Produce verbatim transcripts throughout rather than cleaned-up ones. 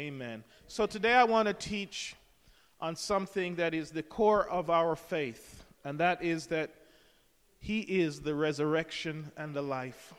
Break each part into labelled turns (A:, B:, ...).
A: Amen. So today I want to teach on something that is the core of our faith, and that is that He is the resurrection and the life.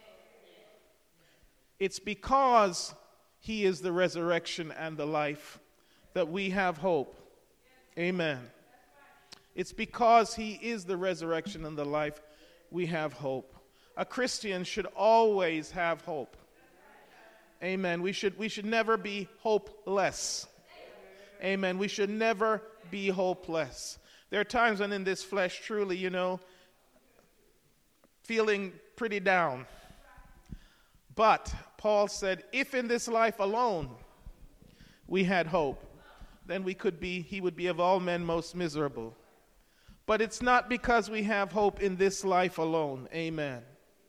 A: It's because He is the resurrection and the life that we have hope. Amen. It's because He is the resurrection and the life we have hope. A Christian should always have hope. Amen. We should we should never be hopeless. Amen. We should never be hopeless. There are times when in this flesh, truly, you know, feeling pretty down. But Paul said, if in this life alone we had hope, then we could be, he would be of all men most miserable. But it's not because we have hope in this life alone. Amen.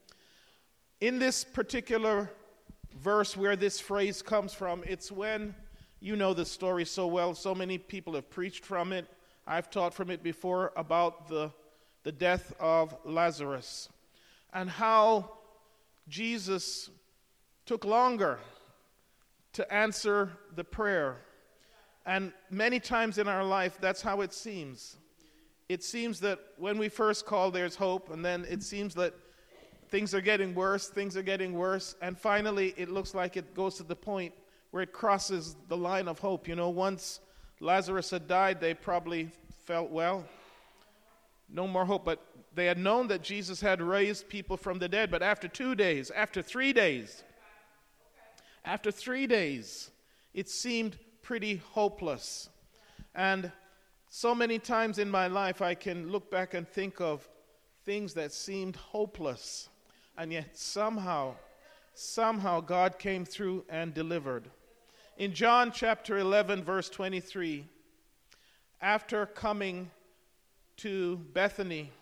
A: In this particular verse where this phrase comes from, it's when, you know the story so well, so many people have preached from it. I've taught from it before about the, the death of Lazarus and how Jesus took longer to answer the prayer. And many times in our life, that's how it seems. It seems that when we first call, there's hope, and then it seems that things are getting worse, things are getting worse, and finally it looks like it goes to the point where it crosses the line of hope. You know, once Lazarus had died, they probably felt, well, no more hope. But they had known that Jesus had raised people from the dead, but after two days, after three days, after three days, it seemed pretty hopeless. And so many times in my life, I can look back and think of things that seemed hopeless. And yet somehow, somehow God came through and delivered. In John chapter eleven, verse twenty-three, after coming to Bethany,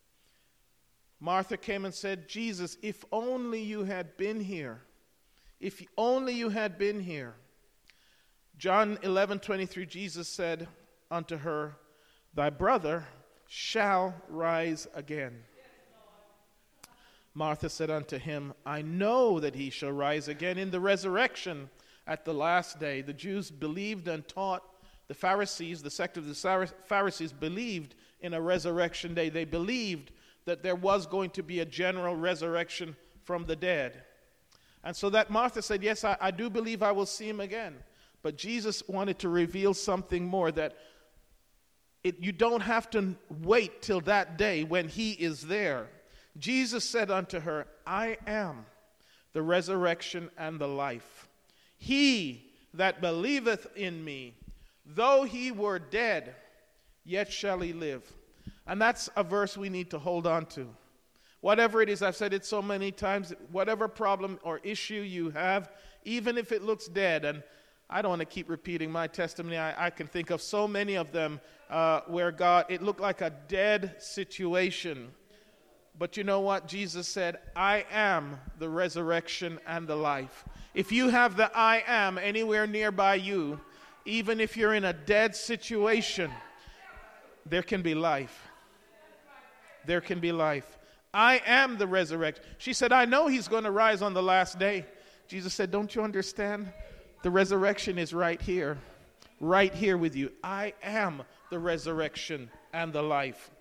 A: Martha came and said, Jesus, if only you had been here. If only you had been here. John eleven twenty-three, Jesus said unto her, thy brother shall rise again. Martha said unto him, I know that he shall rise again in the resurrection at the last day. The Jews believed and taught, the Pharisees, the sect of the Pharisees believed in a resurrection day. They believed that there was going to be a general resurrection from the dead. And so that Martha said, yes, I, I do believe I will see him again. But Jesus wanted to reveal something more, that it, you don't have to wait till that day when he is there. Jesus said unto her, I am the resurrection and the life. He that believeth in me, though he were dead, yet shall he live. And that's a verse we need to hold on to. Whatever it is, I've said it so many times, whatever problem or issue you have, even if it looks dead, and I don't want to keep repeating my testimony. I, I can think of so many of them uh, where God, it looked like a dead situation. But you know what? Jesus said, I am the resurrection and the life. If you have the I am anywhere nearby you, even if you're in a dead situation, there can be life. There can be life. I am the resurrection. She said, I know he's going to rise on the last day. Jesus said, don't you understand? The resurrection is right here, right here with you. I am the resurrection and the life.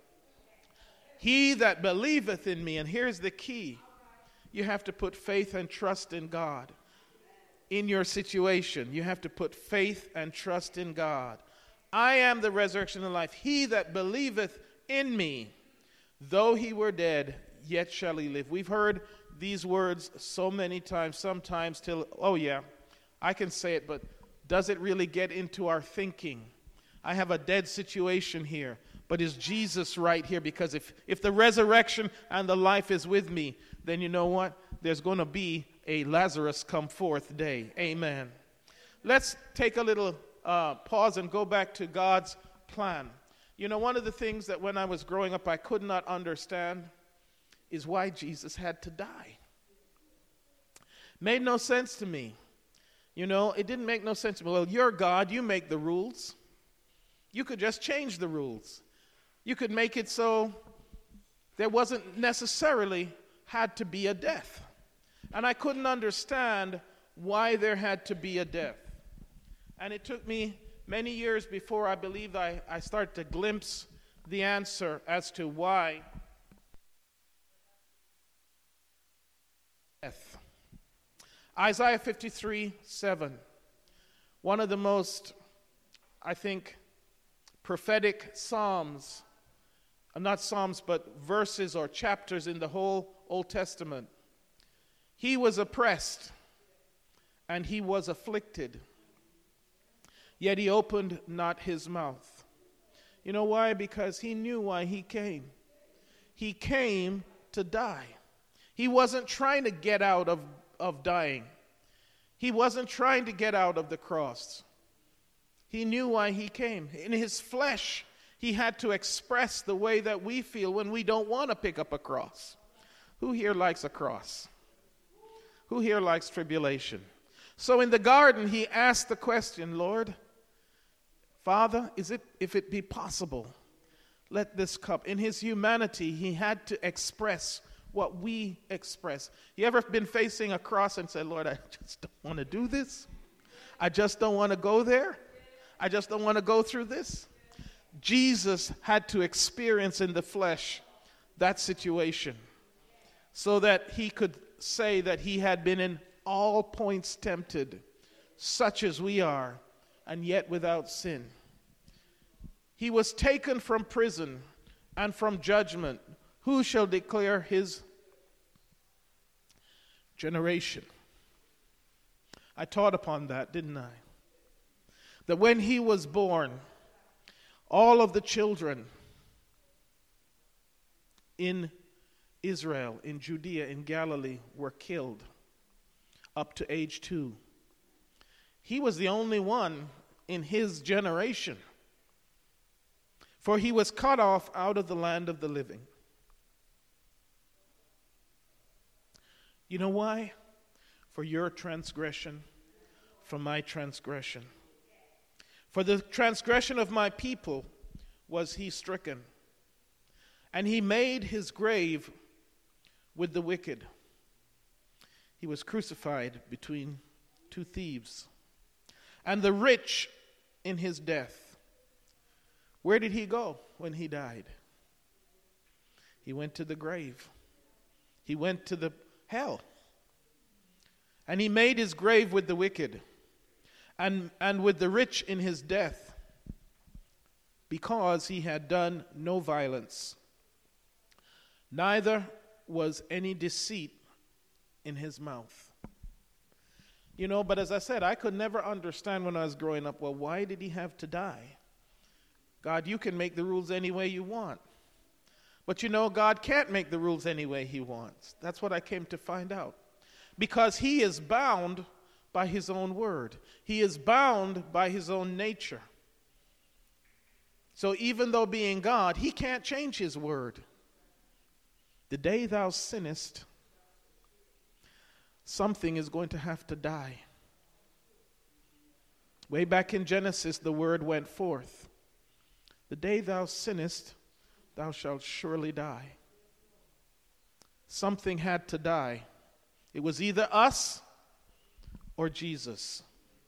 A: He that believeth in me, and here's the key, you have to put faith and trust in God. In your situation, you have to put faith and trust in God. I am the resurrection and life. He that believeth in me, though he were dead, yet shall he live. We've heard these words so many times, sometimes till, oh yeah, I can say it, but does it really get into our thinking? I have a dead situation here, but is Jesus right here? Because if, if the resurrection and the life is with me, then you know what? There's going to be a Lazarus come forth day. Amen. Let's take a little uh, pause and go back to God's plan. You know, one of the things that when I was growing up I could not understand is why Jesus had to die. Made no sense to me. You know, it didn't make no sense to me. Well, you're God, you make the rules. You could just change the rules. You could make it so there wasn't necessarily had to be a death. And I couldn't understand why there had to be a death. And it took me many years before I believe I, I started to glimpse the answer as to why death. Isaiah fifty-three seven, one of the most, I think, prophetic psalms, not psalms, but verses or chapters in the whole Old Testament. He was oppressed and he was afflicted, yet he opened not his mouth. You know why? Because he knew why he came. He came to die. He wasn't trying to get out of, of dying. He wasn't trying to get out of the cross. He knew why he came. In his flesh, he had to express the way that we feel when we don't want to pick up a cross. Who here likes a cross? Who here likes tribulation? So in the garden, he asked the question, Lord, Father, is it, if it be possible, let this cup. In his humanity, he had to express what we express. You ever been facing a cross and said, Lord, I just don't want to do this. I just don't want to go there. I just don't want to go through this. Jesus had to experience in the flesh that situation so that he could say that he had been in all points tempted, such as we are, and yet without sin. He was taken from prison and from judgment. Who shall declare his generation? I taught upon that, didn't I? That when he was born, all of the children in Israel, in Judea, in Galilee, were killed up to age two. He was the only one in his generation, for he was cut off out of the land of the living. You know why? For your transgression, for my transgression. For the transgression of my people was he stricken, and he made his grave with the wicked. He was crucified between two thieves. And the rich in his death. Where did he go when he died? He went to the grave. He went to the hell. And he made his grave with the wicked and, and with the rich in his death, because he had done no violence, neither was any deceit in his mouth. You know, but as I said, I could never understand when I was growing up, well, why did he have to die? God, you can make the rules any way you want. But you know, God can't make the rules any way he wants. That's what I came to find out. Because he is bound by his own word. He is bound by his own nature. So even though being God, he can't change his word. The day thou sinnest, something is going to have to die. Way back in Genesis, the word went forth. The day thou sinnest, thou shalt surely die. Something had to die. It was either us or Jesus.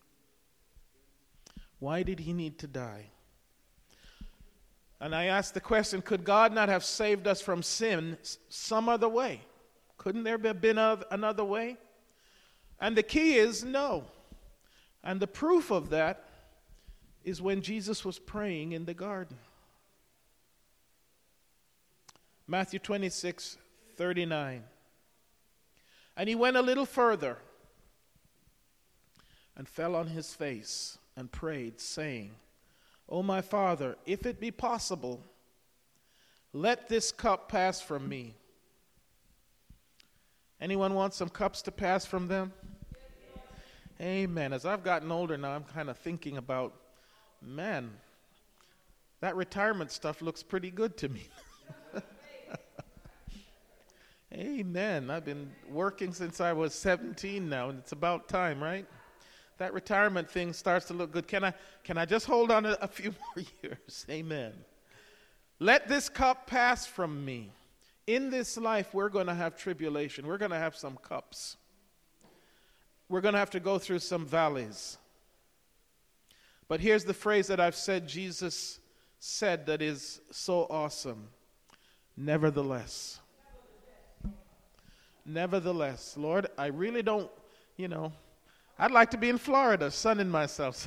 A: Why did he need to die? And I asked the question, could God not have saved us from sin some other way? Couldn't there have been another way? And the key is no. And the proof of that is when Jesus was praying in the garden. Matthew twenty-six thirty-nine. And he went a little further and fell on his face and prayed, saying, O my Father, if it be possible, let this cup pass from me. Anyone want some cups to pass from them? Amen. As I've gotten older now, I'm kind of thinking about, man, that retirement stuff looks pretty good to me. Amen. I've been working since I was seventeen now, and it's about time, right? That retirement thing starts to look good. Can I can I just hold on a, a few more years? Amen. Let this cup pass from me. In this life, we're going to have tribulation. We're going to have some cups. We're going to have to go through some valleys. But here's the phrase that I've said Jesus said that is so awesome. Nevertheless. Nevertheless. Lord, I really don't, you know, I'd like to be in Florida, sunning myself.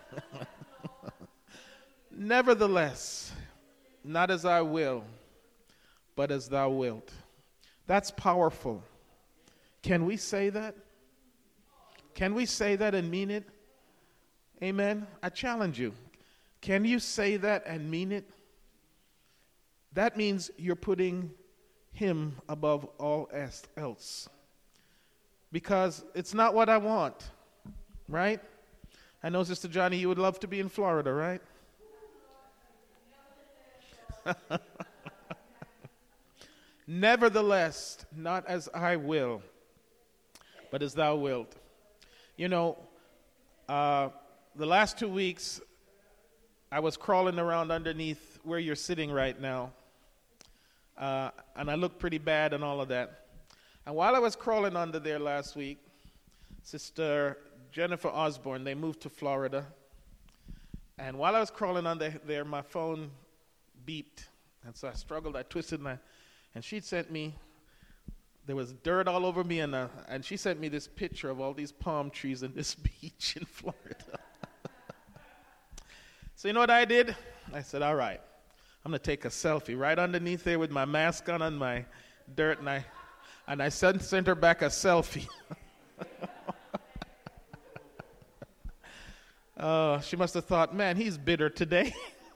A: Nevertheless, not as I will, but as thou wilt. That's powerful. Can we say that? Can we say that and mean it? Amen. I challenge you. Can you say that and mean it? That means you're putting him above all else. Because it's not what I want, right? I know, Sister Johnny, you would love to be in Florida, right? Nevertheless, not as I will, but as thou wilt. You know, uh, the last two weeks, I was crawling around underneath where you're sitting right now. Uh, and I looked pretty bad and all of that. And while I was crawling under there last week, Sister Jennifer Osborne, they moved to Florida. And while I was crawling under there, my phone beeped. And so I struggled, I twisted my, and she sent me, there was dirt all over me, and, uh, and she sent me this picture of all these palm trees and this beach in Florida. So you know what I did? I said, all right, I'm going to take a selfie right underneath there with my mask on and my dirt, and I, and I sent, sent her back a selfie. Oh, she must have thought, man, he's bitter today.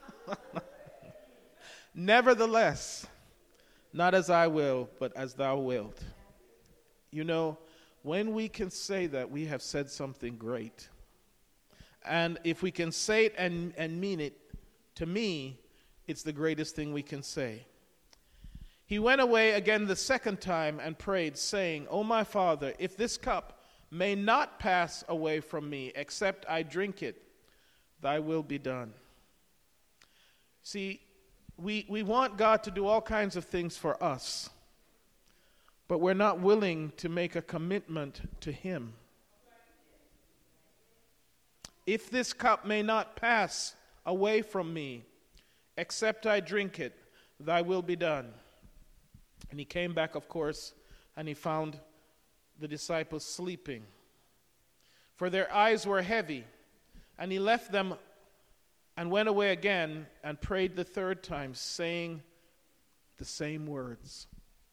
A: Nevertheless, not as I will, but as thou wilt. You know, when we can say that, we have said something great. And if we can say it and, and mean it, to me, it's the greatest thing we can say. He went away again the second time and prayed, saying, O my Father, if this cup may not pass away from me, except I drink it, thy will be done. See, we, we want God to do all kinds of things for us, but we're not willing to make a commitment to him. If this cup may not pass away from me, except I drink it, thy will be done. And he came back, of course, and he found the disciples sleeping, for their eyes were heavy. And he left them and went away again and prayed the third time, saying the same words.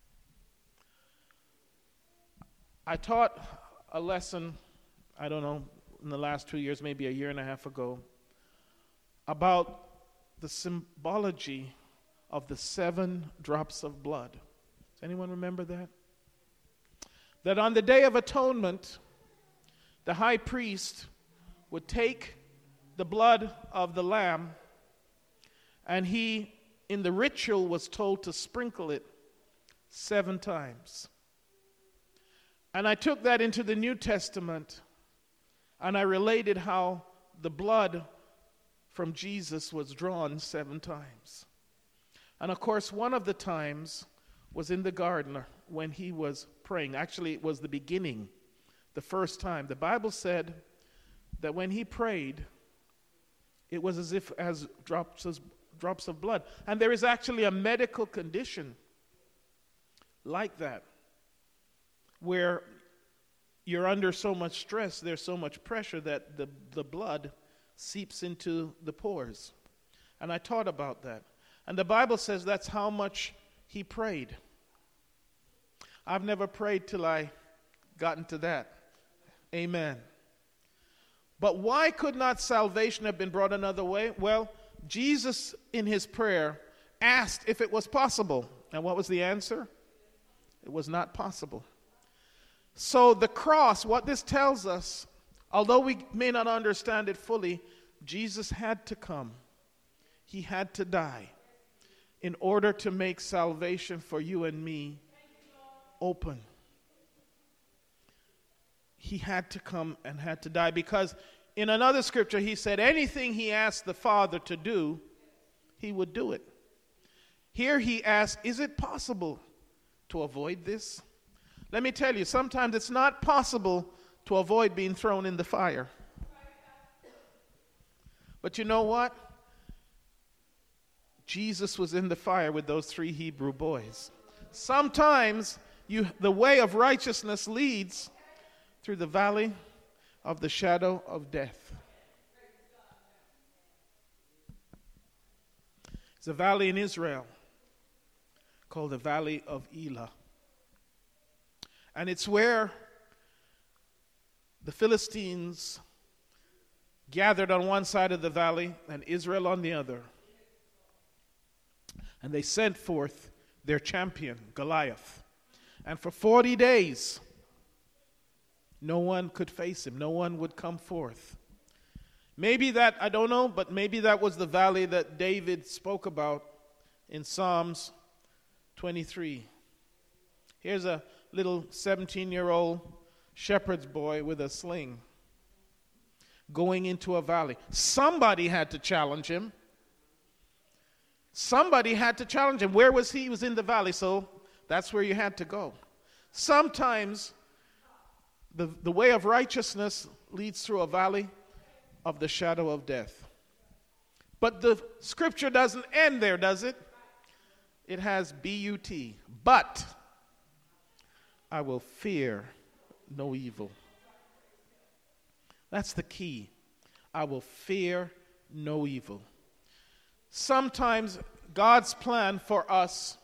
A: I taught a lesson, I don't know, in the last two years, maybe a year and a half ago, about the symbology of the seven drops of blood. Does anyone remember that? That on the Day of Atonement, the high priest would take the blood of the lamb, and he, in the ritual, was told to sprinkle it seven times. And I took that into the New Testament, and I related how the blood from Jesus was drawn seven times. And of course, one of the times was in the garden when he was praying. Actually, it was the beginning, the first time. The Bible said that when he prayed, it was as if as drops of, drops of blood. And there is actually a medical condition like that, where you're under so much stress, there's so much pressure that the, the blood seeps into the pores. And I taught about that. And the Bible says that's how much he prayed. I've never prayed till I got into that. Amen. But why could not salvation have been brought another way? Well, Jesus in his prayer asked if it was possible. And what was the answer? It was not possible. So the cross, what this tells us, although we may not understand it fully, Jesus had to come. He had to die in order to make salvation for you and me open. He had to come and had to die, because in another scripture he said anything he asked the Father to do, he would do it. Here he asked, is it possible to avoid this? Let me tell you, sometimes it's not possible to avoid being thrown in the fire. But you know what? Jesus was in the fire with those three Hebrew boys. Sometimes you, the way of righteousness leads through the valley of the shadow of death. There's a valley in Israel called the Valley of Elah. And it's where the Philistines gathered on one side of the valley and Israel on the other. And they sent forth their champion, Goliath. And for forty days, no one could face him. No one would come forth. Maybe that, I don't know, but maybe that was the valley that David spoke about in Psalms twenty-three. Here's a little seventeen-year-old shepherd's boy with a sling going into a valley. Somebody had to challenge him. Somebody had to challenge him. Where was he? He was in the valley, so that's where you had to go. Sometimes the, the way of righteousness leads through a valley of the shadow of death. But the scripture doesn't end there, does it? It has B U T. But I will fear no evil. That's the key. I will fear no evil. Sometimes God's plan for us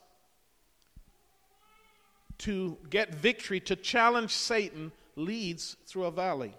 A: to get victory, to challenge Satan, leads through a valley.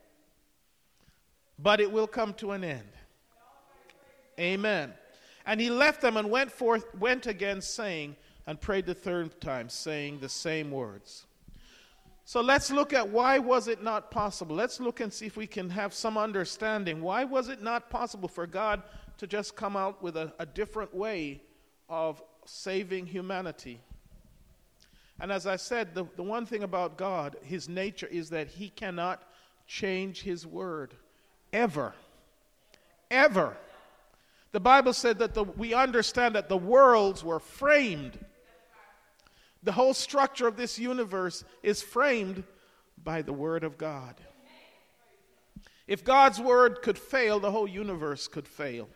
A: But it will come to an end. Amen. And he left them and went forth, went again saying, and prayed the third time, saying the same words. So let's look at why was it not possible. Let's look and see if we can have some understanding. Why was it not possible for God to just come out with a, a different way of saving humanity? And as I said, the, the one thing about God, his nature, is that he cannot change his word. Ever. Ever. The Bible said that the, we understand that the worlds were framed. The whole structure of this universe is framed by the word of God. If God's word could fail, the whole universe could fail.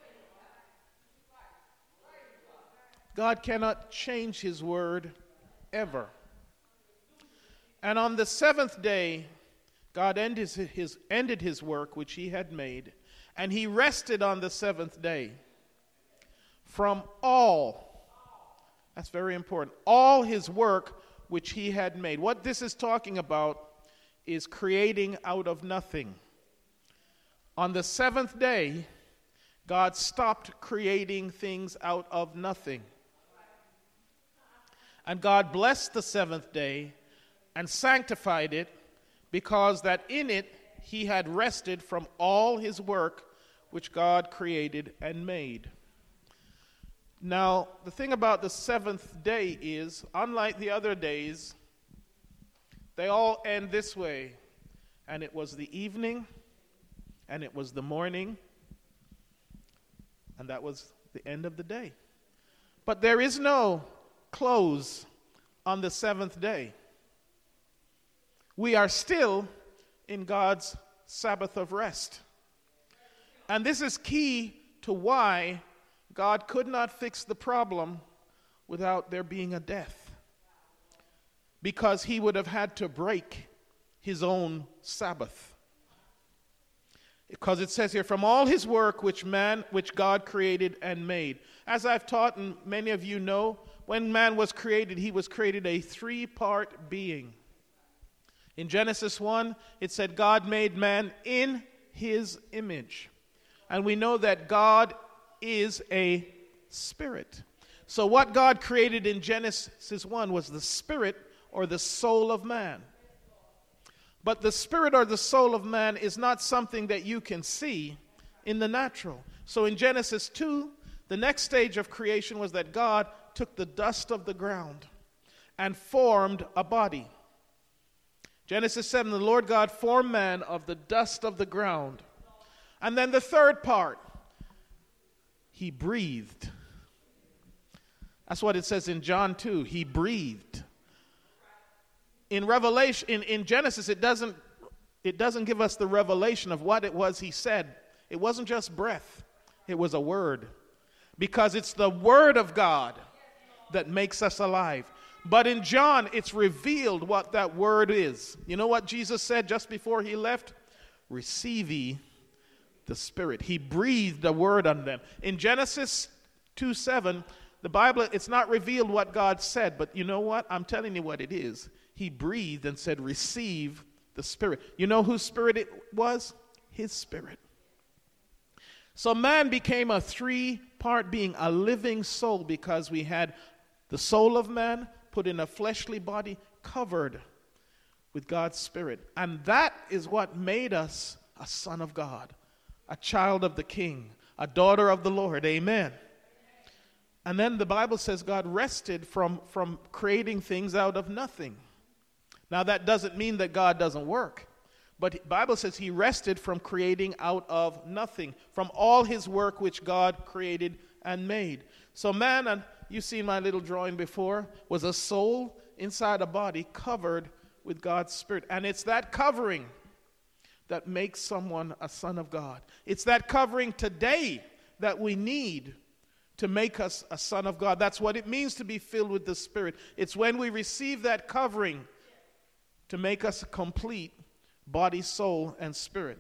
A: God cannot change his word ever. And on the seventh day, God ended his, ended his work which he had made, and he rested on the seventh day from all, that's very important, all his work which he had made. What this is talking about is creating out of nothing. On the seventh day, God stopped creating things out of nothing. And God blessed the seventh day and sanctified it, because that in it he had rested from all his work which God created and made. Now, the thing about the seventh day is, unlike the other days, they all end this way. And it was the evening, and it was the morning, and that was the end of the day. But there is no close on the seventh day. We are still in God's Sabbath of rest. And this is key to why God could not fix the problem without there being a death. Because he would have had to break his own Sabbath. Because it says here, from all his work which man, which God created and made. As I've taught, and many of you know, when man was created, he was created a three-part being. In Genesis one, it said God made man in his image. And we know that God is a spirit. So what God created in Genesis one was the spirit or the soul of man. But the spirit or the soul of man is not something that you can see in the natural. So in Genesis two, the next stage of creation was that God took the dust of the ground and formed a body. Genesis seven, the Lord God formed man of the dust of the ground. And then the third part, he breathed. That's what it says in John two, he breathed. In Revelation, in, in Genesis, it doesn't, it doesn't give us the revelation of what it was he said. It wasn't just breath, it was a word. Because it's the word of God that makes us alive. But in John, it's revealed what that word is. You know what Jesus said just before he left? Receive ye the Spirit. He breathed a word on them. In Genesis two seven, the Bible, it's not revealed what God said, but you know what? I'm telling you what it is. He breathed and said, receive the Spirit. You know whose spirit it was? His spirit. So man became a three-part being, a living soul, because we had the soul of man put in a fleshly body covered with God's Spirit. And that is what made us a son of God, a child of the King, a daughter of the Lord. Amen. And then the Bible says God rested from, from creating things out of nothing. Now that doesn't mean that God doesn't work. But the Bible says he rested from creating out of nothing, from all his work which God created and made. So man, and you've seen my little drawing before, was a soul inside a body covered with God's Spirit. And it's that covering that makes someone a son of God. It's that covering today that we need to make us a son of God. That's what it means to be filled with the Spirit. It's when we receive that covering to make us complete body, soul, and spirit.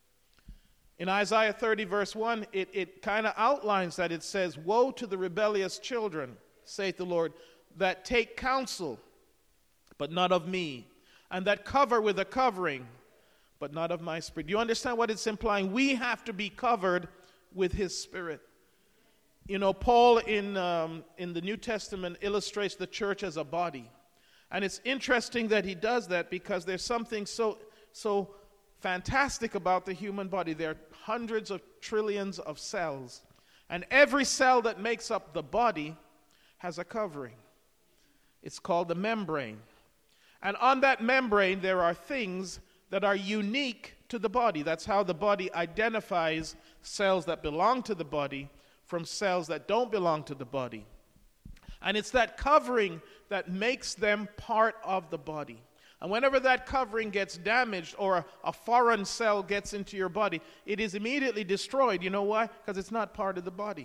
A: In Isaiah thirty, verse one, it, it kind of outlines that. It says, woe to the rebellious children, saith the Lord, that take counsel, but not of me, and that cover with a covering, but not of my Spirit. Do you understand what it's implying? We have to be covered with his Spirit. You know, Paul in, um, in the New Testament illustrates the church as a body. And it's interesting that he does that, because there's something so... So fantastic about the human body. There are hundreds of trillions of cells. And every cell that makes up the body has a covering. It's called the membrane. And on that membrane, there are things that are unique to the body. That's how the body identifies cells that belong to the body from cells that don't belong to the body. And it's that covering that makes them part of the body. And whenever that covering gets damaged, or a, a foreign cell gets into your body, it is immediately destroyed. You know why? Because it's not part of the body.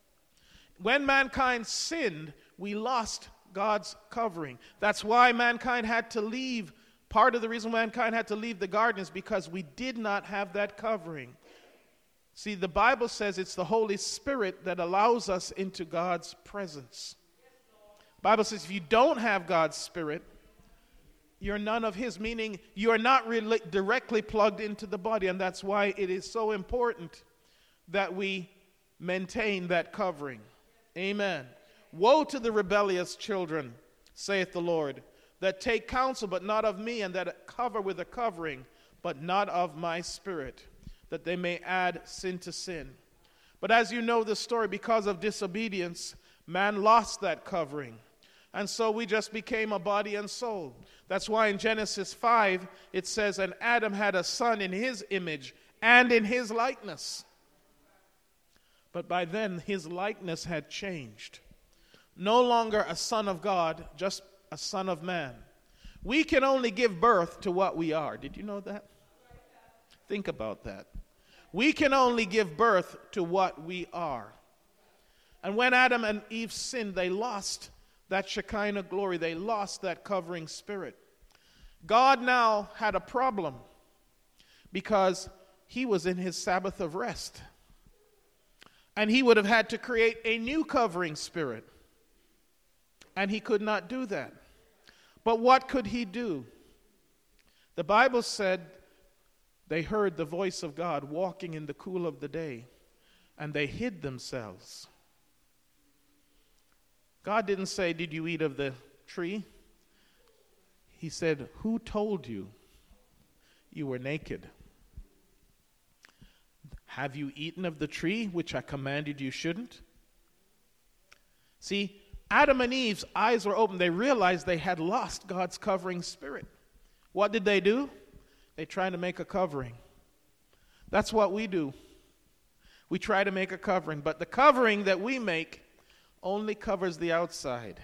A: When mankind sinned, we lost God's covering. That's why mankind had to leave. Part of the reason mankind had to leave the garden is because we did not have that covering. See, the Bible says it's the Holy Spirit that allows us into God's presence. The Bible says if you don't have God's Spirit, you're none of his, meaning you are not really directly plugged into the body. And that's why it is so important that we maintain that covering. Amen. Woe to the rebellious children, saith the Lord, that take counsel, but not of me, and that cover with a covering, but not of my Spirit, that they may add sin to sin. But as you know the story, because of disobedience, man lost that covering. And so we just became a body and soul. That's why in Genesis five, it says, and Adam had a son in his image and in his likeness. But by then, his likeness had changed. No longer a son of God, just a son of man. We can only give birth to what we are. Did you know that? Think about that. We can only give birth to what we are. And when Adam and Eve sinned, they lost that Shekinah glory. They lost that covering spirit. God now had a problem because he was in his Sabbath of rest. And he would have had to create a new covering spirit. And he could not do that. But what could he do? The Bible said they heard the voice of God walking in the cool of the day, and they hid themselves. God didn't say, did you eat of the tree? He said, who told you you were naked? Have you eaten of the tree which I commanded you shouldn't? See, Adam and Eve's eyes were open. They realized they had lost God's covering spirit. What did they do? They tried to make a covering. That's what we do. We try to make a covering, but the covering that we make only covers the outside.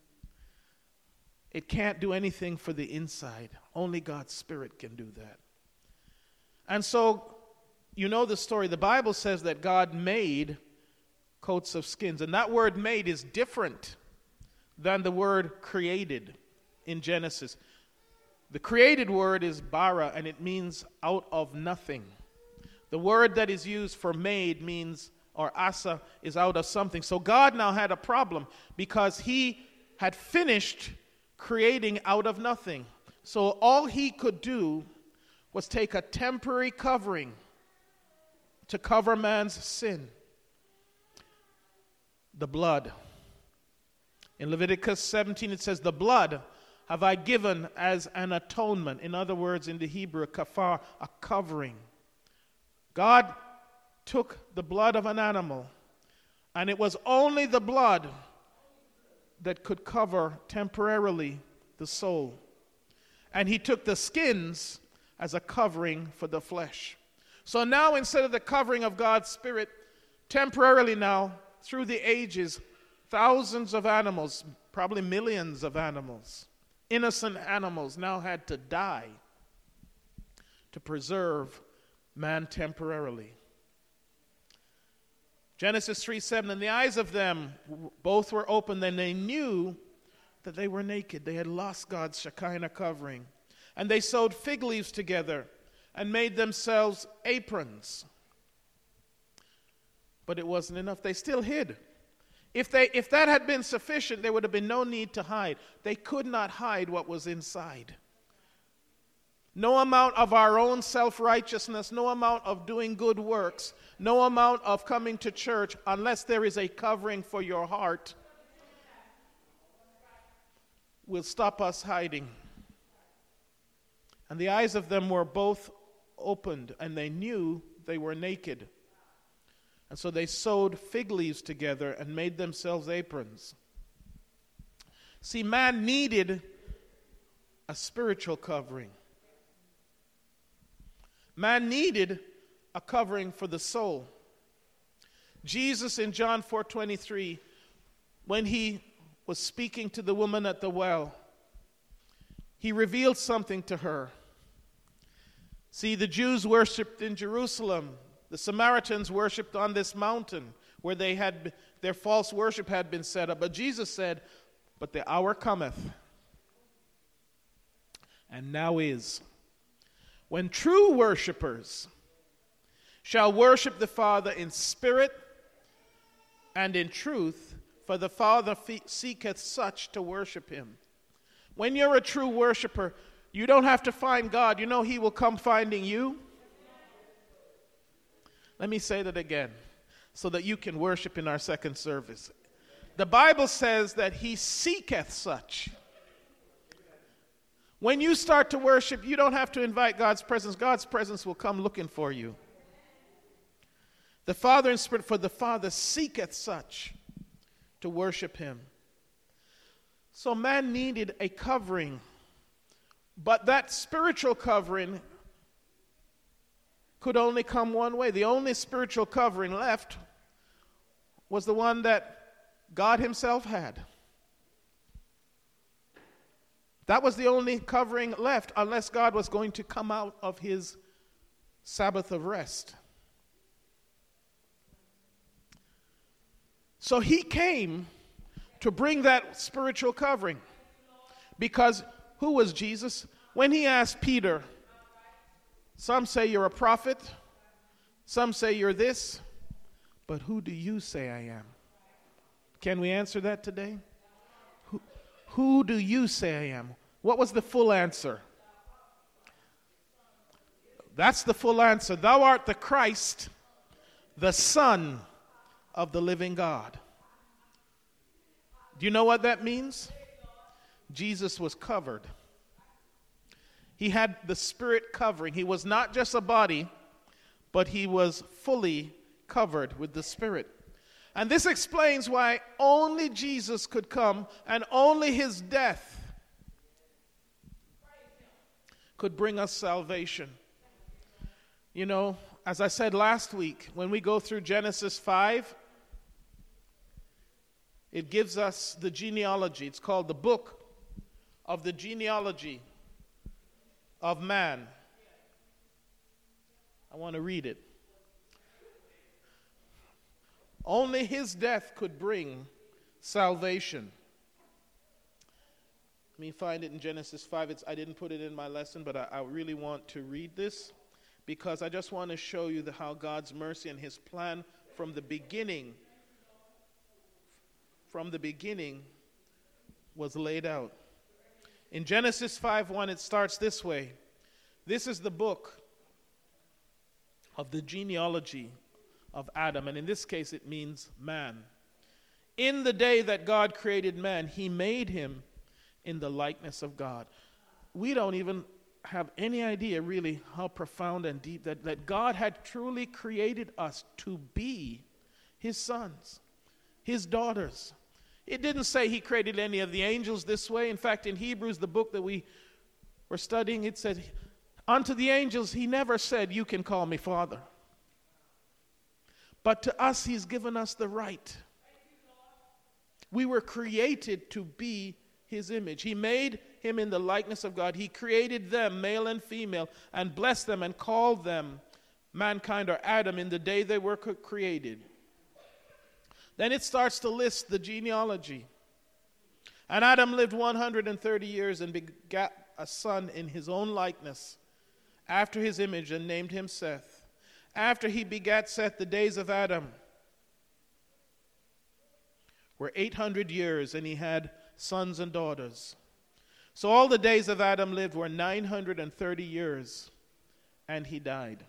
A: It can't do anything for the inside. Only God's Spirit can do that. And so, You know the story. The Bible says that God made coats of skins. And that word made is different than the word created in Genesis. The created word is bara, and it means out of nothing. The word that is used for made means, or asa, is out of something. So God now had a problem because he had finished creating out of nothing. So all he could do was take a temporary covering to cover man's sin. The blood. In Leviticus seventeen it says, the blood have I given as an atonement. In other words, in the Hebrew, kafar, a covering. God took the blood of an animal, and it was only the blood that could cover temporarily the soul. And he took the skins as a covering for the flesh. So now, instead of the covering of God's Spirit, temporarily now, through the ages, thousands of animals, probably millions of animals, innocent animals, now had to die to preserve man temporarily. Genesis three seven, and the eyes of them both were opened, and they knew that they were naked. They had lost God's Shekinah covering. And they sewed fig leaves together and made themselves aprons. But it wasn't enough. They still hid. If they, if that had been sufficient, there would have been no need to hide. They could not hide what was inside. No amount of our own self-righteousness, no amount of doing good works, no amount of coming to church, unless there is a covering for your heart, will stop us hiding. And the eyes of them were both opened, and they knew they were naked. And so they sewed fig leaves together and made themselves aprons. See, man needed a spiritual covering. Man needed a covering for the soul. Jesus in John four twenty-three, when he was speaking to the woman at the well, he revealed something to her. See, the Jews worshipped in Jerusalem. The Samaritans worshipped on this mountain where they had their false worship had been set up. But Jesus said, but the hour cometh, and now is, when true worshipers shall worship the Father in spirit and in truth, for the Father seeketh such to worship him. When you're a true worshiper, you don't have to find God. You know he will come finding you. Let me say that again so that you can worship in our second service. The Bible says that he seeketh such. When you start to worship, you don't have to invite God's presence. God's presence will come looking for you. The Father in spirit, for the Father seeketh such to worship him. So man needed a covering, but that spiritual covering could only come one way. The only spiritual covering left was the one that God himself had. That was the only covering left, unless God was going to come out of his Sabbath of rest. So he came to bring that spiritual covering. Because who was Jesus? When he asked Peter, some say you're a prophet, some say you're this, but who do you say I am? Can we answer that today? Who, who do you say I am? What was the full answer? That's the full answer. Thou art the Christ, the Son of the living God. Do you know what that means? Jesus was covered. He had the Spirit covering. He was not just a body, but he was fully covered with the Spirit. And this explains why only Jesus could come, and only his death could bring us salvation. You know, as I said last week, when we go through Genesis five, it gives us the genealogy. It's called the book of the genealogy of man. I want to read it. Only his death could bring salvation. Let me find it in Genesis five. It's, I didn't put it in my lesson, but I, I really want to read this because I just want to show you the, how God's mercy and his plan from the beginning, from the beginning was laid out. In Genesis five one, it starts this way. This is the book of the genealogy of Adam, and in this case it means man. In the day that God created man, he made him in the likeness of God. We don't even have any idea really how profound and deep that, that God had truly created us to be his sons, his daughters. It didn't say he created any of the angels this way. In fact, in Hebrews, the book that we were studying, it said, unto the angels, he never said, you can call me Father. But to us, he's given us the right. We were created to be his image. He made him in the likeness of God. He created them, male and female, and blessed them and called them mankind or Adam in the day they were created. Then it starts to list the genealogy. And Adam lived one hundred thirty years and begat a son in his own likeness, after his image, and named him Seth. After he begat Seth, the days of Adam were eight hundred years, and he had sons and daughters. So all the days of Adam lived were nine hundred thirty years, and he died.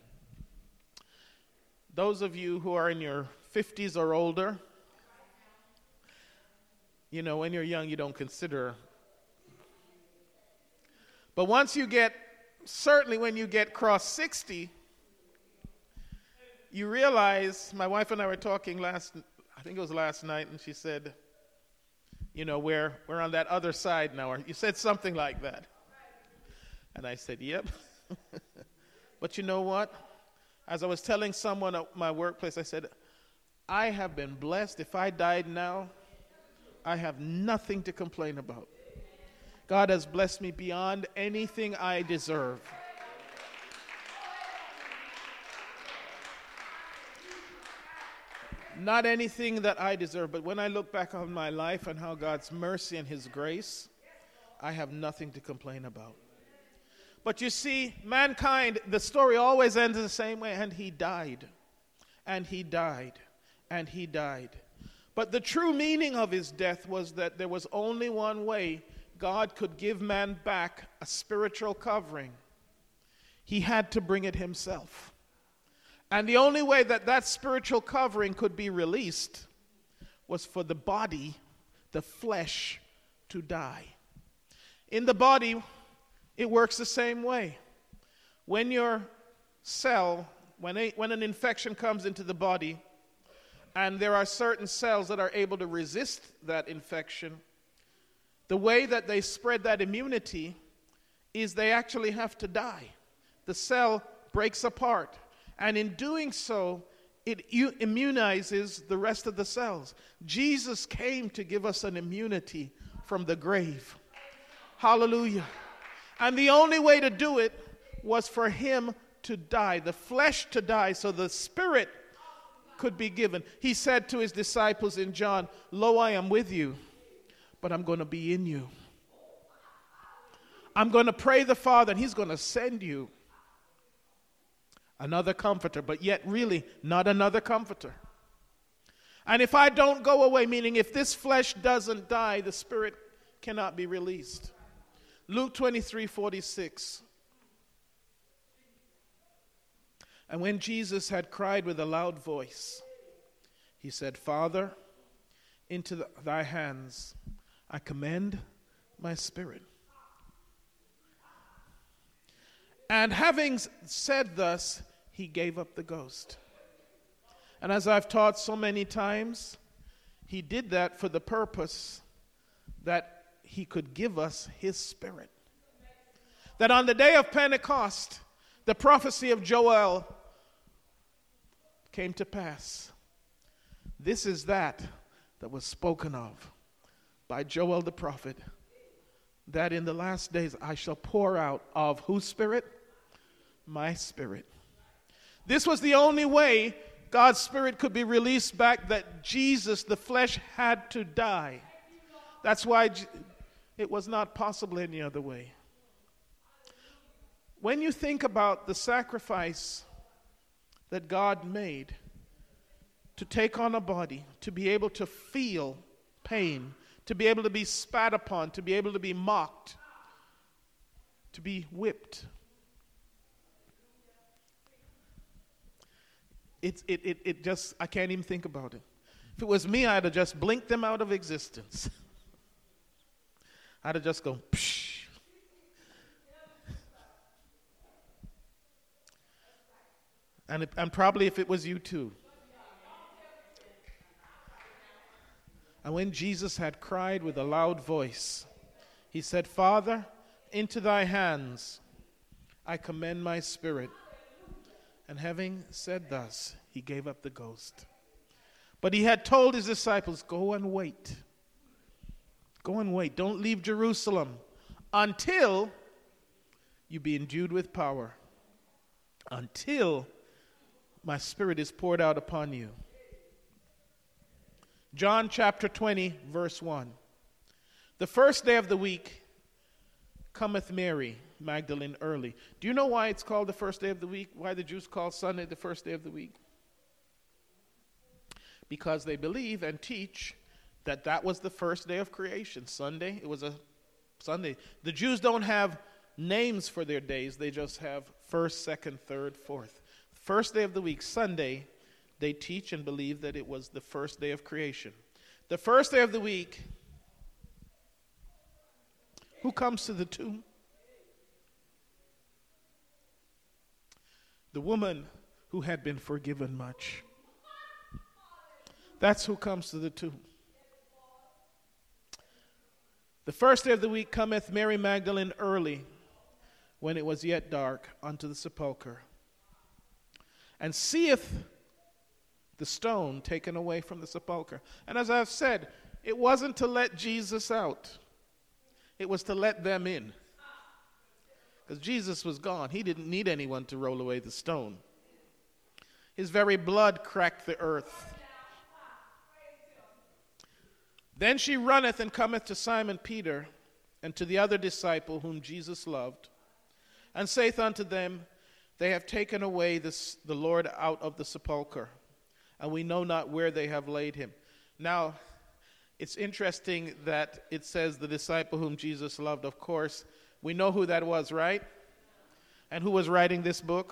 A: Those of you who are in your fifties or older, you know, when you're young, you don't consider. But once you get, certainly when you get cross sixty, you realize, my wife and I were talking last, I think it was last night, and she said, you know, we're, we're on that other side now. Or you said something like that. And I said, yep. But you know what? As I was telling someone at my workplace, I said, I have been blessed. If I died now, I have nothing to complain about. God has blessed me beyond anything I deserve. Not anything that I deserve, but when I look back on my life and how God's mercy and his grace, I have nothing to complain about. But you see, mankind, the story always ends the same way, and he died, and he died, and he died. But the true meaning of his death was that there was only one way God could give man back a spiritual covering. He had to bring it himself. And the only way that that spiritual covering could be released was for the body, the flesh, to die. In the body, it works the same way. When your cell, when, a, when an infection comes into the body, and there are certain cells that are able to resist that infection, the way that they spread that immunity is they actually have to die. The cell breaks apart. And in doing so, it immunizes the rest of the cells. Jesus came to give us an immunity from the grave. Hallelujah. And the only way to do it was for him to die, the flesh to die, so the spirit could be given. He said to his disciples in John, lo, I am with you, but I'm going to be in you. I'm going to pray the Father, and he's going to send you another comforter, but yet really not another comforter. And if I don't go away, meaning if this flesh doesn't die, the spirit cannot be released. Luke twenty-three forty-six. And when Jesus had cried with a loud voice, he said, Father, into the, thy hands I commend my spirit. And having said thus, he gave up the ghost. And as I've taught so many times, he did that for the purpose that he could give us his spirit. That on the day of Pentecost, the prophecy of Joel came to pass. This is that that was spoken of by Joel the prophet, that in the last days I shall pour out of whose spirit? My spirit. This was the only way God's Spirit could be released back, that Jesus, the flesh, had to die. That's why it was not possible any other way. When you think about the sacrifice that God made to take on a body, to be able to feel pain, to be able to be spat upon, to be able to be mocked, to be whipped, It, it, it, it just, I can't even think about it. If it was me, I'd have just blinked them out of existence. I'd have just gone, psh. And, it, and probably if it was you too. And when Jesus had cried with a loud voice, he said, Father, into thy hands I commend my spirit. And having said thus, he gave up the ghost. But he had told his disciples, go and wait. Go and wait. Don't leave Jerusalem until you be endued with power. Until my spirit is poured out upon you. John chapter twenty, verse one. The first day of the week cometh Mary Magdalene early. Do you know why it's called the first day of the week? Why the Jews call Sunday the first day of the week? Because they believe and teach that that was the first day of creation. Sunday, it was a Sunday. The Jews don't have names for their days. They just have first, second, third, fourth. First day of the week, Sunday, they teach and believe that it was the first day of creation. The first day of the week, who comes to the tomb? The woman who had been forgiven much. That's who comes to the tomb. The first day of the week cometh Mary Magdalene early, when it was yet dark, unto the sepulchre, and seeth the stone taken away from the sepulchre. And as I've said, it wasn't to let Jesus out. It was to let them in. Because Jesus was gone. He didn't need anyone to roll away the stone. His very blood cracked the earth. Then she runneth and cometh to Simon Peter and to the other disciple whom Jesus loved, and saith unto them, They have taken away this, the Lord out of the sepulchre, and we know not where they have laid him. Now, it's interesting that it says the disciple whom Jesus loved. Of course, we know who that was, right? And who was writing this book?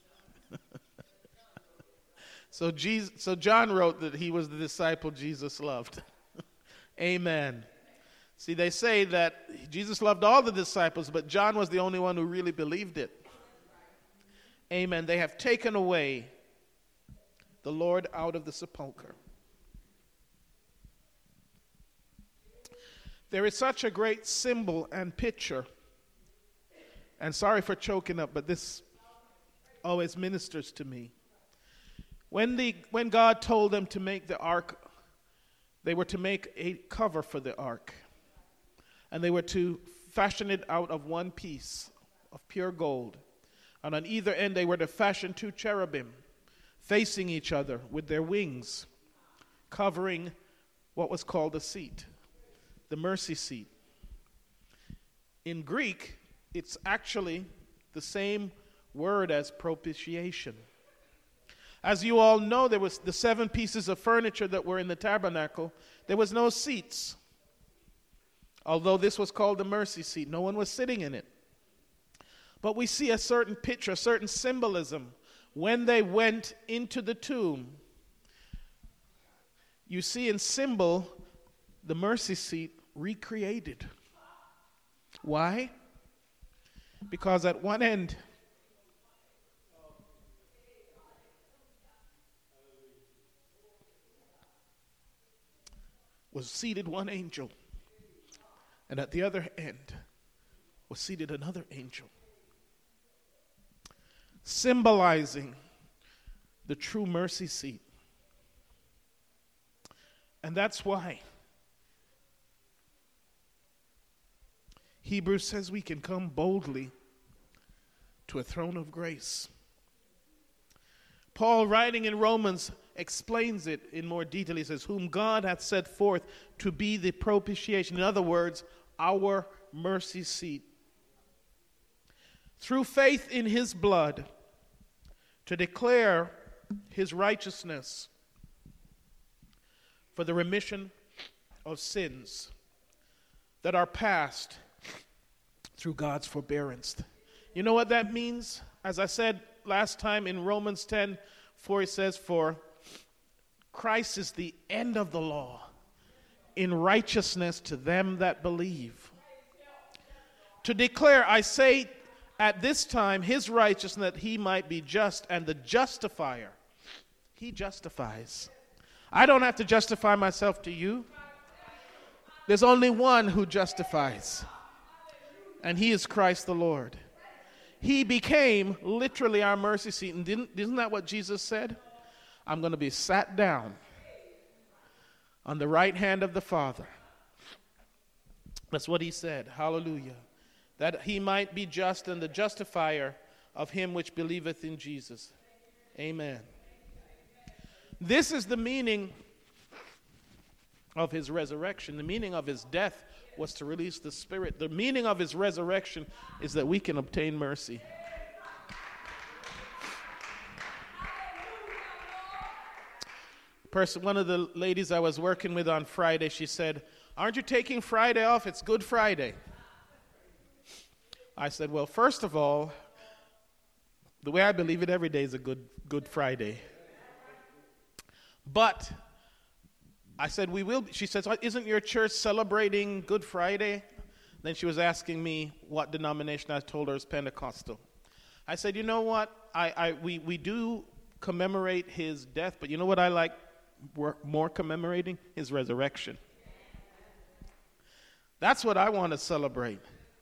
A: so, Jesus, so John wrote that he was the disciple Jesus loved. Amen. See, they say that Jesus loved all the disciples, but John was the only one who really believed it. Amen. They have taken away the Lord out of the sepulchre. There is such a great symbol and picture. And sorry for choking up, but this always ministers to me. When the when God told them to make the ark, they were to make a cover for the ark. And they were to fashion it out of one piece of pure gold. And on either end they were to fashion two cherubim facing each other with their wings, covering what was called the seat, the mercy seat. In Greek, it's actually the same word as propitiation. As you all know, there was the seven pieces of furniture that were in the tabernacle. There was no seats. Although this was called the mercy seat, no one was sitting in it. But we see a certain picture, a certain symbolism. When they went into the tomb, you see in symbol the mercy seat recreated. Why? Because at one end was seated one angel, and at the other end was seated another angel, symbolizing the true mercy seat. And that's why Hebrews says we can come boldly to a throne of grace. Paul, writing in Romans, explains it in more detail. He says, whom God hath set forth to be the propitiation. In other words, our mercy seat. Through faith in his blood, to declare his righteousness for the remission of sins that are past through God's forbearance. You know what that means? As I said last time in Romans ten, for it says, for Christ is the end of the law in righteousness to them that believe. To declare, I say at this time, his righteousness, that he might be just and the justifier. He justifies. I don't have to justify myself to you. There's only one who justifies, and he is Christ the Lord. He became literally our mercy seat. And didn't, isn't that what Jesus said? I'm going to be sat down on the right hand of the Father. That's what he said. Hallelujah. That he might be just and the justifier of him which believeth in Jesus. Amen. This is the meaning of his resurrection. The meaning of his death was to release the Spirit. The meaning of his resurrection is that we can obtain mercy. Person, one of the ladies I was working with on Friday, she said, aren't you taking Friday off? It's Good Friday. I said, well, first of all, the way I believe it, every day is a good, good Friday. But I said, we will. She says, isn't your church celebrating Good Friday? Then she was asking me what denomination. I told her it's Pentecostal. I said, you know what? I, I we, we do commemorate his death, but you know what I like more commemorating? His resurrection. That's what I want to celebrate.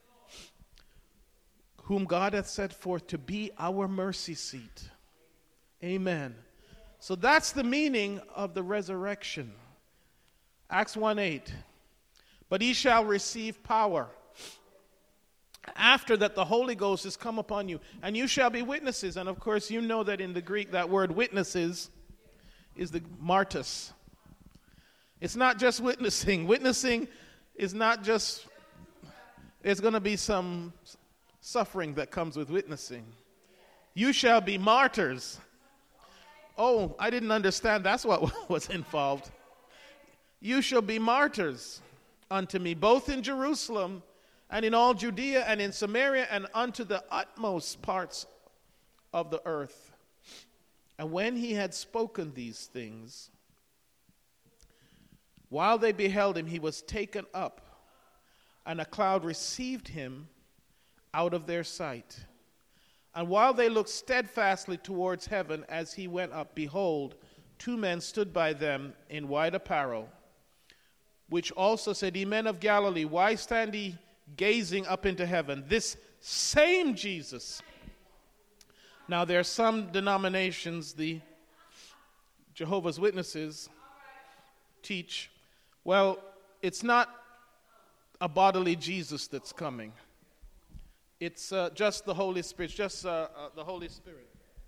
A: Whom God hath set forth to be our mercy seat. Amen. So that's the meaning of the resurrection. Acts one eight. But ye shall receive power after that the Holy Ghost is come upon you, and you shall be witnesses. And of course, you know that in the Greek, that word witnesses is the martus. It's not just witnessing. Witnessing is not just, there's going to be some suffering that comes with witnessing. You shall be martyrs. Oh, I didn't understand that's what was involved. You shall be martyrs unto me, both in Jerusalem and in all Judea and in Samaria and unto the utmost parts of the earth. And when he had spoken these things, while they beheld him, he was taken up, and a cloud received him out of their sight. And while they looked steadfastly towards heaven as he went up, behold, two men stood by them in white apparel, which also said, Ye men of Galilee, why stand ye gazing up into heaven? This same Jesus. Now there are some denominations, the Jehovah's Witnesses teach, well, it's not a bodily Jesus that's coming. It's uh, just the Holy Spirit, just uh, uh, the Holy Spirit.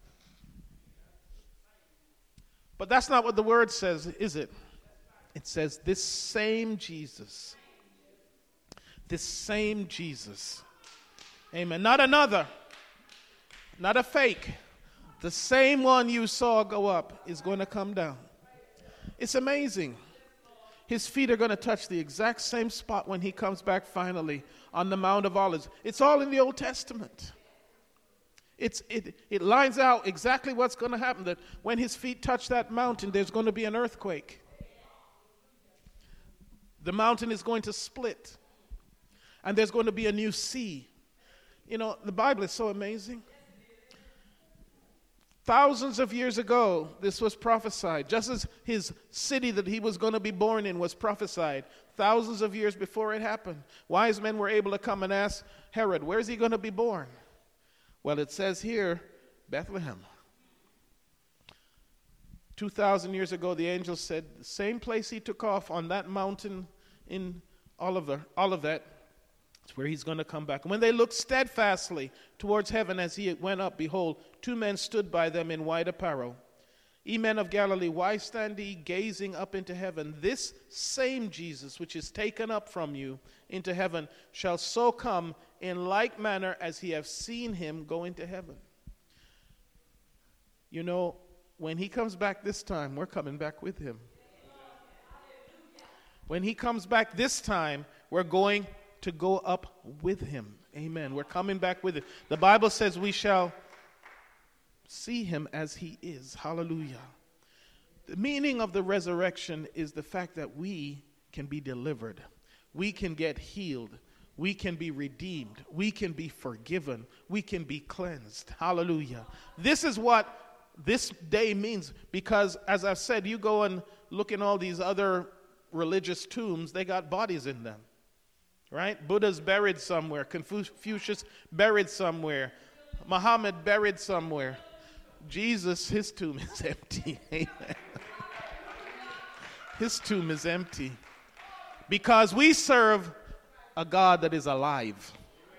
A: But that's not what the word says, is it? It says this same Jesus. This same Jesus. Amen. Not another. Not a fake. The same one you saw go up is going to come down. It's amazing. His feet are going to touch the exact same spot when he comes back finally on the Mount of Olives. It's all in the Old Testament. It's, it, it lines out exactly what's going to happen, that when his feet touch that mountain, there's going to be an earthquake. The mountain is going to split, and there's going to be a new sea. You know, the Bible is so amazing. Thousands of years ago, this was prophesied, just as his city that he was going to be born in was prophesied. Thousands of years before it happened, wise men were able to come and ask Herod, where's he going to be born? Well, it says here, Bethlehem. Two thousand years ago, the angel said, the same place he took off on that mountain in Oliver, Olivet, It's where he's going to come back. And when they looked steadfastly towards heaven as he went up, behold, two men stood by them in white apparel. Ye men of Galilee, why stand ye gazing up into heaven? This same Jesus, which is taken up from you into heaven, shall so come in like manner as ye have seen him go into heaven. You know, when he comes back this time, we're coming back with him. When he comes back this time, we're going to go up with him. Amen. We're coming back with him. The Bible says we shall see him as he is. Hallelujah. The meaning of the resurrection is the fact that we can be delivered. We can get healed. We can be redeemed. We can be forgiven. We can be cleansed. Hallelujah. This is what this day means, because as I've said, you go and look in all these other religious tombs, they got bodies in them. Right? Buddha's buried somewhere. Confucius buried somewhere. Muhammad buried somewhere. Jesus, his tomb is empty. Amen. His tomb is empty. Because we serve a God that is alive.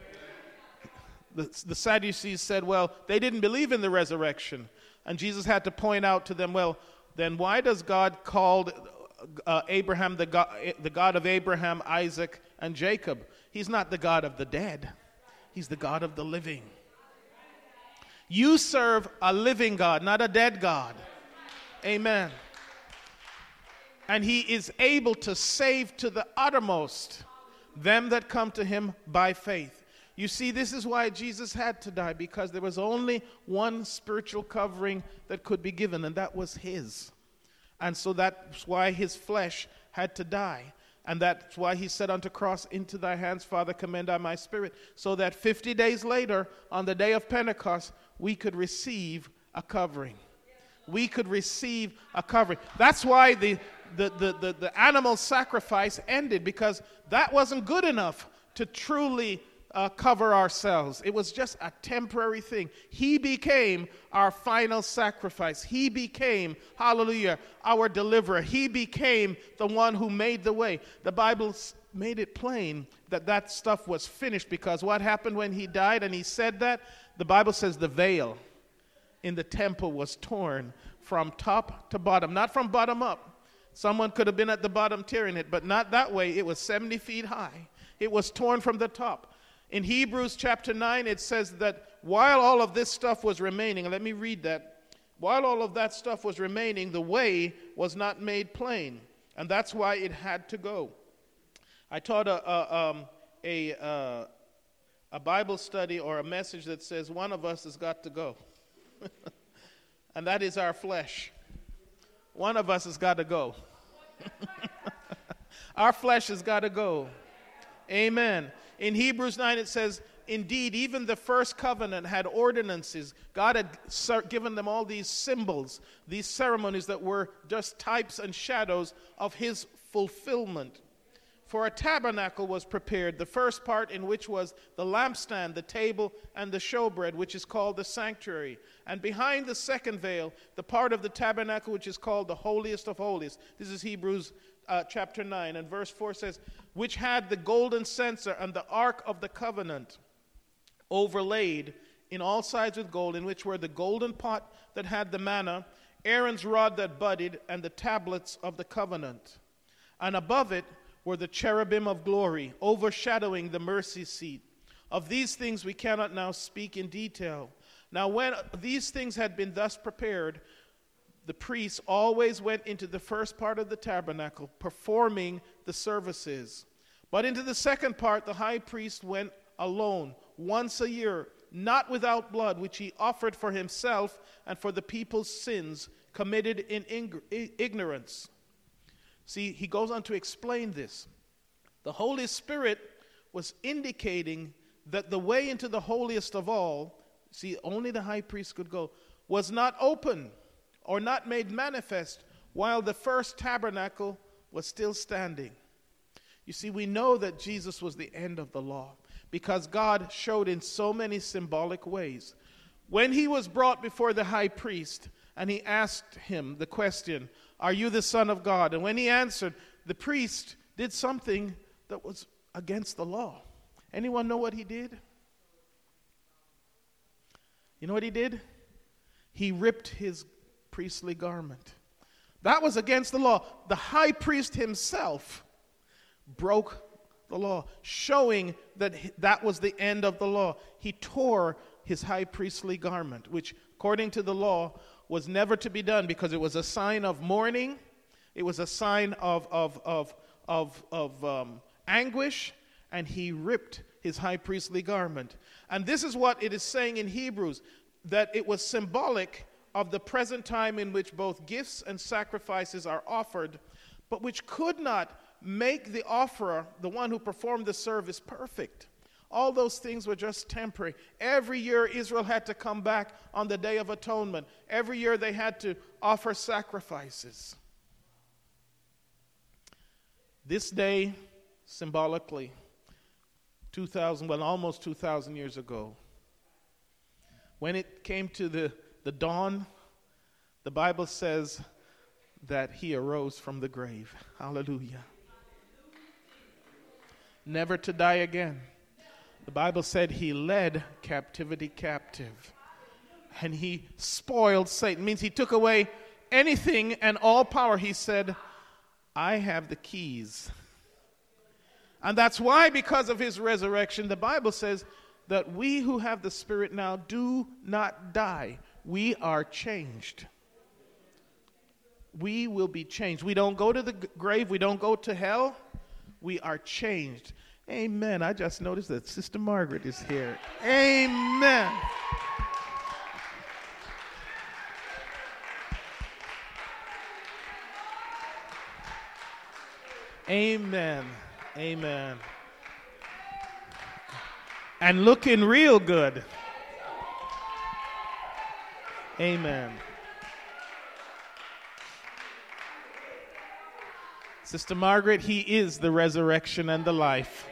A: The, the Sadducees said, well, they didn't believe in the resurrection. And Jesus had to point out to them, well, then why does God call uh, Abraham the God, the God of Abraham, Isaac, and Jacob? He's not the God of the dead. He's the God of the living. You serve a living God, not a dead God. Amen. And he is able to save to the uttermost them that come to him by faith. You see, this is why Jesus had to die, because there was only one spiritual covering that could be given, and that was his. And so that's why his flesh had to die. And that's why he said unto cross, into thy hands, Father, commend I my spirit. So that fifty days later, on the day of Pentecost, we could receive a covering. We could receive a covering. That's why the, the, the, the, the animal sacrifice ended, because that wasn't good enough to truly Uh, cover ourselves. It was just a temporary thing. He became our final sacrifice. He became, hallelujah, our deliverer. He became the one who made the way. The Bible made it plain that that stuff was finished, because what happened when he died and he said that? The Bible says the veil in the temple was torn from top to bottom, not from bottom up. Someone could have been at the bottom tearing it, but not that way. It was seventy feet high. It was torn from the top. In Hebrews chapter nine, it says that while all of this stuff was remaining, let me read that. While all of that stuff was remaining, the way was not made plain, and that's why it had to go. I taught a a, um, a, uh, a Bible study or a message that says one of us has got to go, and that is our flesh. One of us has got to go. Our flesh has got to go. Amen. In Hebrews nine, it says, indeed, even the first covenant had ordinances. God had given them all these symbols, these ceremonies that were just types and shadows of his fulfillment. For a tabernacle was prepared, the first part in which was the lampstand, the table, and the showbread, which is called the sanctuary. And behind the second veil, the part of the tabernacle which is called the holiest of holies. This is Hebrews uh, chapter nine, and verse four says, which had the golden censer and the ark of the covenant overlaid in all sides with gold, in which were the golden pot that had the manna, Aaron's rod that budded, and the tablets of the covenant. And above it were the cherubim of glory, overshadowing the mercy seat. Of these things we cannot now speak in detail. Now when these things had been thus prepared, the priests always went into the first part of the tabernacle, performing the services. But into the second part, the high priest went alone, once a year, not without blood, which he offered for himself and for the people's sins committed in ignorance. See, he goes on to explain this. The Holy Spirit was indicating that the way into the holiest of all, see, only the high priest could go, was not open or not made manifest while the first tabernacle was still standing. You see, we know that Jesus was the end of the law because God showed in so many symbolic ways. When he was brought before the high priest and he asked him the question, are you the Son of God? And when he answered, the priest did something that was against the law. Anyone know what he did? You know what he did? He ripped his priestly garment. That was against the law. The high priest himself broke the law, showing that that was the end of the law. He tore his high priestly garment, which according to the law was never to be done because it was a sign of mourning. It was a sign of, of, of, of, of um, anguish, and he ripped his high priestly garment. And this is what it is saying in Hebrews, that it was symbolic of the present time in which both gifts and sacrifices are offered, but which could not make the offerer, the one who performed the service, perfect. All those things were just temporary. Every year Israel had to come back on the Day of Atonement. Every year they had to offer sacrifices. This day, symbolically, two thousand, well, almost two thousand years ago, when it came to the, the dawn, the Bible says that he arose from the grave. Hallelujah. Never to die again. The Bible said he led captivity captive. And he spoiled Satan. It means he took away anything and all power. He said, I have the keys. And that's why, because of his resurrection, the Bible says that we who have the Spirit now do not die. We are changed. We will be changed. We don't go to the grave. We don't go to hell. We are changed. Amen. I just noticed that Sister Margaret is here. Amen. Amen. Amen. And looking real good. Amen. Sister Margaret, he is the resurrection and the life.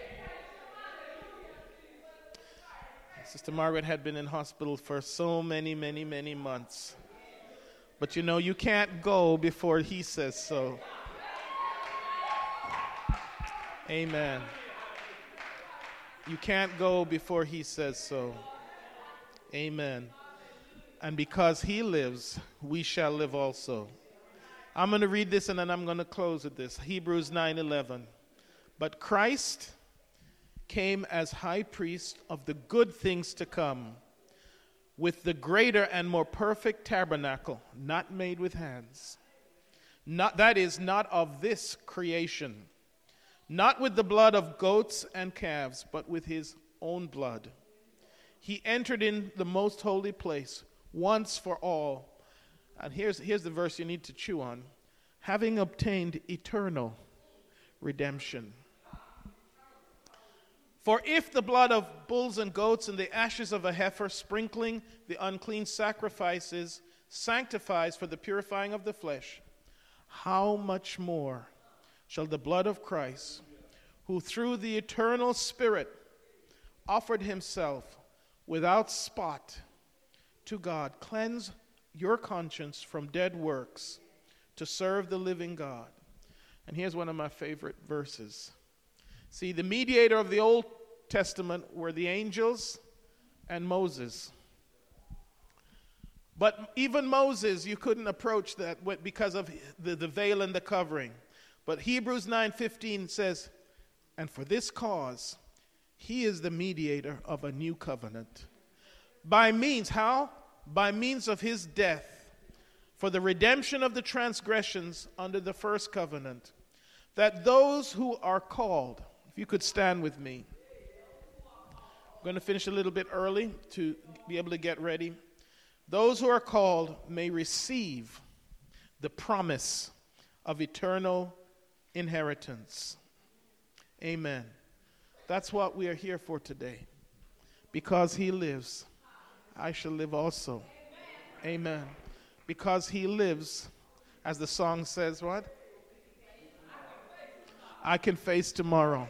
A: Sister Margaret had been in hospital for so many, many, many months. But you know, you can't go before he says so. Amen. You can't go before he says so. Amen. And because he lives, we shall live also. I'm going to read this and then I'm going to close with this. Hebrews nine eleven. But Christ came as high priest of the good things to come, with the greater and more perfect tabernacle, not made with hands. Not, that is, not of this creation. Not with the blood of goats and calves, but with his own blood. He entered in the most holy place once for all. And here's, here's the verse you need to chew on. Having obtained eternal redemption. For if the blood of bulls and goats and the ashes of a heifer sprinkling the unclean sacrifices sanctifies for the purifying of the flesh, how much more shall the blood of Christ, who through the eternal Spirit offered himself without spot to God, cleanse your conscience from dead works to serve the living God. And here's one of my favorite verses. See, the mediator of the Old Testament were the angels and Moses. But even Moses, you couldn't approach that because of the, the veil and the covering. But Hebrews nine fifteen says, and for this cause, he is the mediator of a new covenant. By means, how? By means of his death, for the redemption of the transgressions under the first covenant, that those who are called, if you could stand with me. I'm going to finish a little bit early to be able to get ready. Those who are called may receive the promise of eternal inheritance. Amen. That's what we are here for today. Because he lives, I shall live also. Amen. Because he lives, as the song says, what? I can face tomorrow.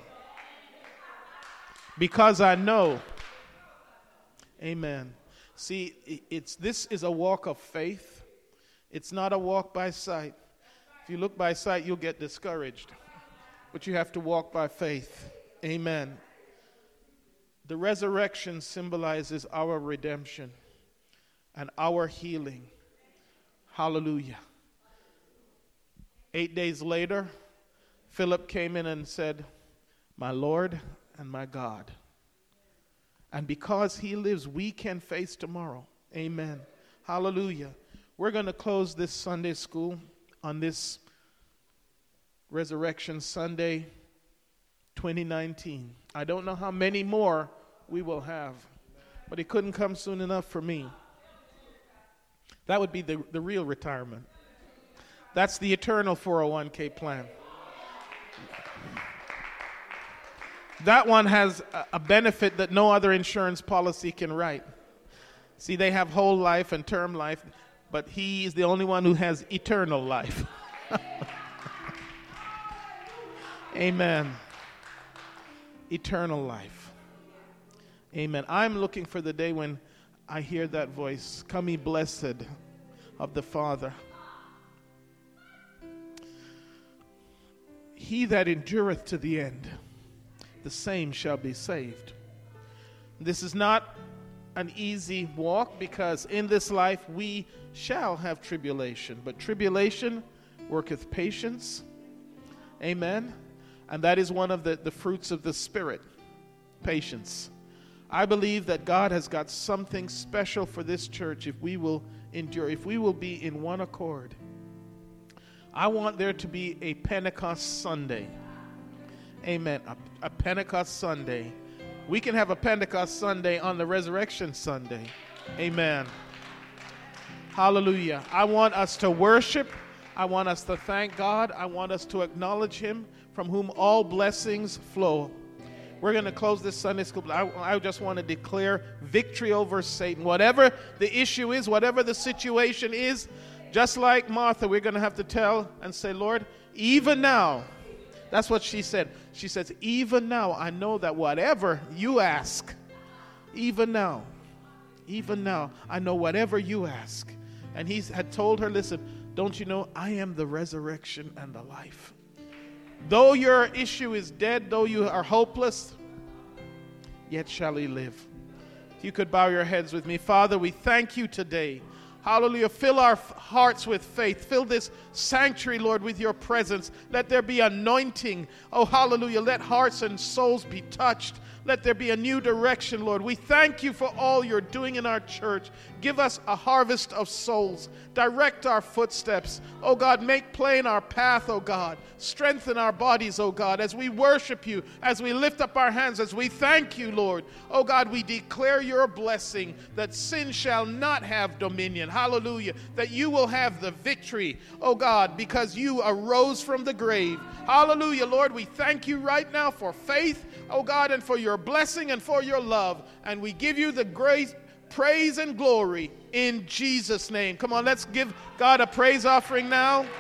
A: Because I know. Amen. See, it's this is a walk of faith. It's not a walk by sight. If you look by sight, you'll get discouraged. But you have to walk by faith. Amen. The resurrection symbolizes our redemption and our healing. Hallelujah. Eight days later, Philip came in and said, "My Lord and my God." And because he lives, we can face tomorrow. Amen. Hallelujah. We're going to close this Sunday school on this Resurrection Sunday twenty nineteen. I don't know how many more we will have, but it couldn't come soon enough for me. That would be the, the real retirement. That's the eternal four oh one k plan. That one has a, a benefit that no other insurance policy can write. See, they have whole life and term life, but he is the only one who has eternal life. Amen. Eternal life. Amen. I'm looking for the day when I hear that voice, "Come ye blessed of the Father. He that endureth to the end, the same shall be saved." This is not an easy walk, because in this life we shall have tribulation. But tribulation worketh patience. Amen. And that is one of the, the fruits of the Spirit, patience. I believe that God has got something special for this church if we will endure, if we will be in one accord. I want there to be a Pentecost Sunday. Amen. A, a Pentecost Sunday. We can have a Pentecost Sunday on the Resurrection Sunday. Amen. Hallelujah. I want us to worship. I want us to thank God. I want us to acknowledge Him, from whom all blessings flow. We're going to close this Sunday school. I, I just want to declare victory over Satan. Whatever the issue is, whatever the situation is, just like Martha, we're going to have to tell and say, "Lord, even now," that's what she said. She says, "Even now, I know that whatever you ask, even now, even now, I know whatever you ask." And he had told her, "Listen, don't you know I am the resurrection and the life? Though your issue is dead, though you are hopeless, yet shall he live." If you could bow your heads with me. Father, we thank you today. Hallelujah. Fill our f- hearts with faith. Fill this sanctuary, Lord, with your presence. Let there be anointing. Oh, hallelujah. Let hearts and souls be touched. Let there be a new direction, Lord. We thank you for all you're doing in our church. Give us a harvest of souls. Direct our footsteps. Oh God, make plain our path, oh God. Strengthen our bodies, oh God, as we worship you, as we lift up our hands, as we thank you, Lord. Oh God, we declare your blessing, that sin shall not have dominion. Hallelujah. That you will have the victory, oh God, because you arose from the grave. Hallelujah, Lord. We thank you right now for faith, oh God, and for your blessing and for your love. And we give you the grace, praise, and glory in Jesus' name. Come on, let's give God a praise offering now.